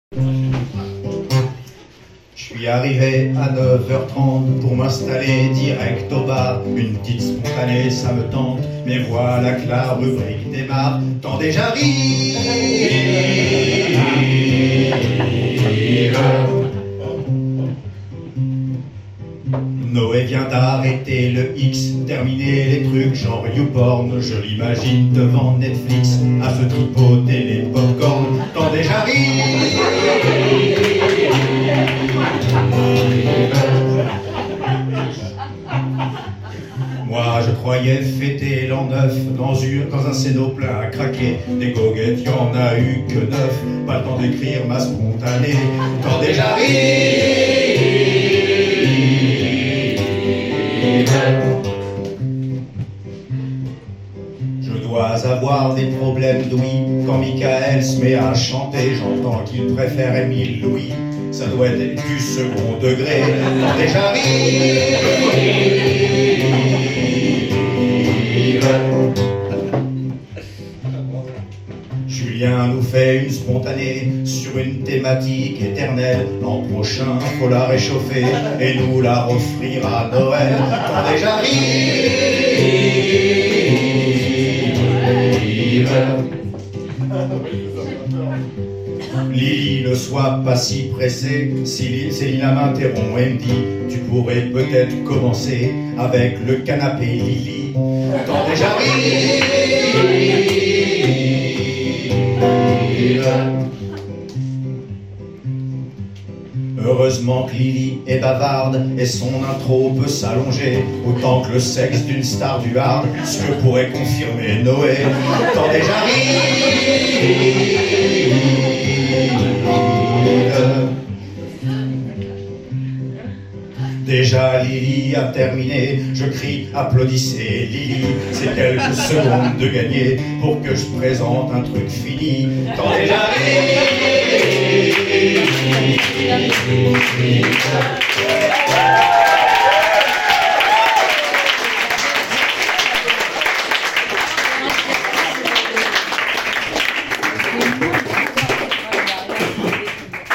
Je suis arrivé à 9h30 pour m'installer direct au bar. Une petite spontanée, ça me tente, mais voilà que la rubrique démarre. Tendez, j'arrive. Noé vient d'arrêter le X, terminer les trucs genre YouPorn. Je l'imagine devant Netflix, à se tripoter les popcorn. Tendez, j'arrive. Moi je croyais fêter l'an neuf dans un scéno plein à craquer. Des goguettes, y'en a eu que 9. Pas le temps d'écrire ma spontanée. Tendez, j'arrive. Je dois avoir des problèmes d'ouïe. Quand Michael se met à chanter, j'entends qu'il préfère Émile Louis. Ça doit être du second degré. Tendez, j'arrive. Julien nous fait une spontanée sur une thématique éternelle. L'an prochain, faut la réchauffer et nous la offrir à Noël. Tendez, j'arrive. Lily, ne sois pas si pressée. Célina m'interrompt et me dit: tu pourrais peut-être commencer avec le canapé Lily. Tendez, j'arrive. Heureusement que Lily est bavarde et son intro peut s'allonger autant que le sexe d'une star du hard, ce que pourrait confirmer Noé. Tendez, j'arrive. Déjà Lily a terminé, je crie applaudissez Lily, c'est quelques secondes de gagner pour que je présente un truc fini. Tendez, j'arrive.